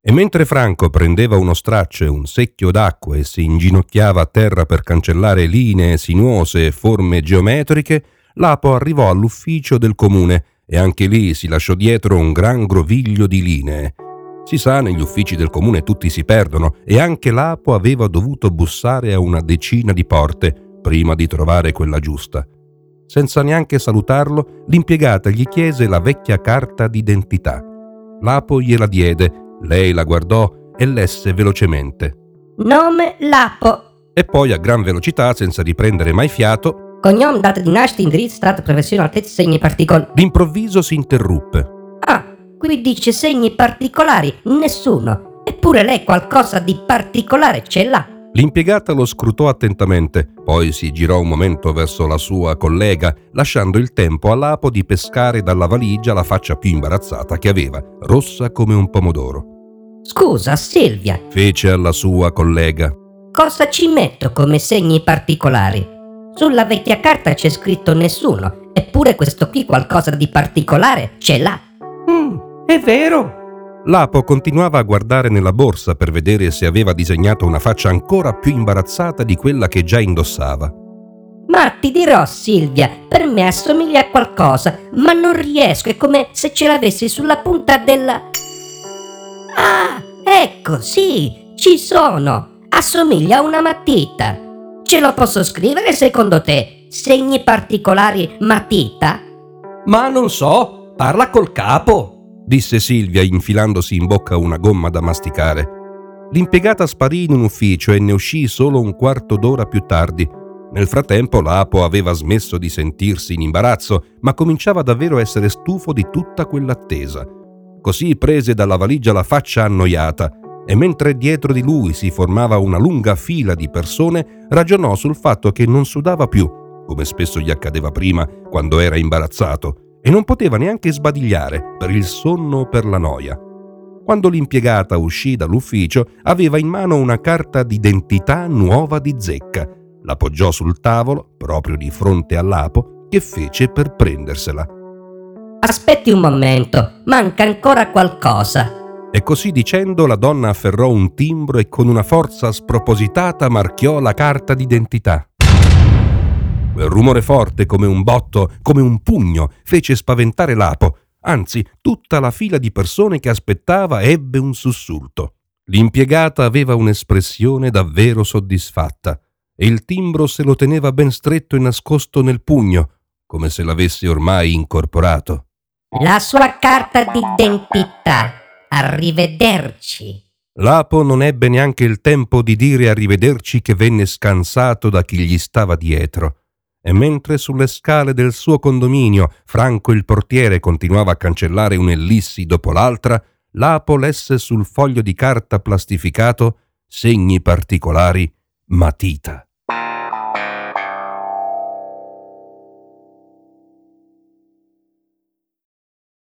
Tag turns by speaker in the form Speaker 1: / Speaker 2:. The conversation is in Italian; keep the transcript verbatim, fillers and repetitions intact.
Speaker 1: E mentre Franco prendeva uno straccio e un secchio d'acqua e si inginocchiava a terra per cancellare linee sinuose e forme geometriche, Lapo arrivò all'ufficio del comune e anche lì si lasciò dietro un gran groviglio di linee. Si sa, negli uffici del comune tutti si perdono e anche Lapo aveva dovuto bussare a una decina di porte prima di trovare quella giusta. Senza neanche salutarlo, l'impiegata gli chiese la vecchia carta d'identità. Lapo gliela diede. Lei la guardò e lesse velocemente.
Speaker 2: Nome Lapo.
Speaker 1: E poi a gran velocità, senza riprendere mai fiato,
Speaker 2: Cognome, data di nascita, indirizzo, stato, professione, altezza, segni particolari.
Speaker 1: D'improvviso si interruppe.
Speaker 2: Ah, qui dice segni particolari, nessuno. Eppure lei qualcosa di particolare ce l'ha.
Speaker 1: L'impiegata lo scrutò attentamente, poi si girò un momento verso la sua collega, lasciando il tempo a Lapo di pescare dalla valigia la faccia più imbarazzata che aveva, rossa come un pomodoro.
Speaker 2: Scusa, Silvia,
Speaker 1: Fece alla sua collega.
Speaker 2: cosa ci metto come segni particolari? Sulla vecchia carta c'è scritto nessuno, eppure questo qui qualcosa di particolare ce l'ha.
Speaker 3: Mm, è vero.
Speaker 1: Lapo continuava a guardare nella borsa per vedere se aveva disegnato una faccia ancora più imbarazzata di quella che già indossava.
Speaker 2: Ma ti dirò, Silvia, per me assomiglia a qualcosa, ma non riesco, è come se ce l'avessi sulla punta della... Ah, ecco, sì, ci sono. Assomiglia a una matita. Ce lo posso scrivere secondo te? Segni particolari matita?
Speaker 3: Ma non so, parla col capo.
Speaker 1: Disse Silvia infilandosi in bocca una gomma da masticare. L'impiegata sparì in un ufficio e ne uscì solo un quarto d'ora più tardi. Nel frattempo Lapo aveva smesso di sentirsi in imbarazzo, ma cominciava davvero a essere stufo di tutta quell'attesa. Così prese dalla valigia la faccia annoiata e mentre dietro di lui si formava una lunga fila di persone, ragionò sul fatto che non sudava più, come spesso gli accadeva prima quando era imbarazzato, e non poteva neanche sbadigliare per il sonno o per la noia. Quando l'impiegata uscì dall'ufficio, aveva in mano una carta d'identità nuova di zecca. La poggiò sul tavolo, proprio di fronte a Lapo, che fece per prendersela.
Speaker 2: Aspetti un momento, manca ancora qualcosa.
Speaker 1: E così dicendo la donna afferrò un timbro e con una forza spropositata marchiò la carta d'identità. Quel rumore forte come un botto, come un pugno, fece spaventare Lapo. Anzi, tutta la fila di persone che aspettava ebbe un sussulto. L'impiegata aveva un'espressione davvero soddisfatta e il timbro se lo teneva ben stretto e nascosto nel pugno, come se l'avesse ormai incorporato.
Speaker 2: La sua carta d'identità. Arrivederci.
Speaker 1: Lapo non ebbe neanche il tempo di dire arrivederci che venne scansato da chi gli stava dietro. E mentre sulle scale del suo condominio Franco il portiere continuava a cancellare un'ellissi dopo l'altra, Lapo lesse sul foglio di carta plastificato segni particolari matita.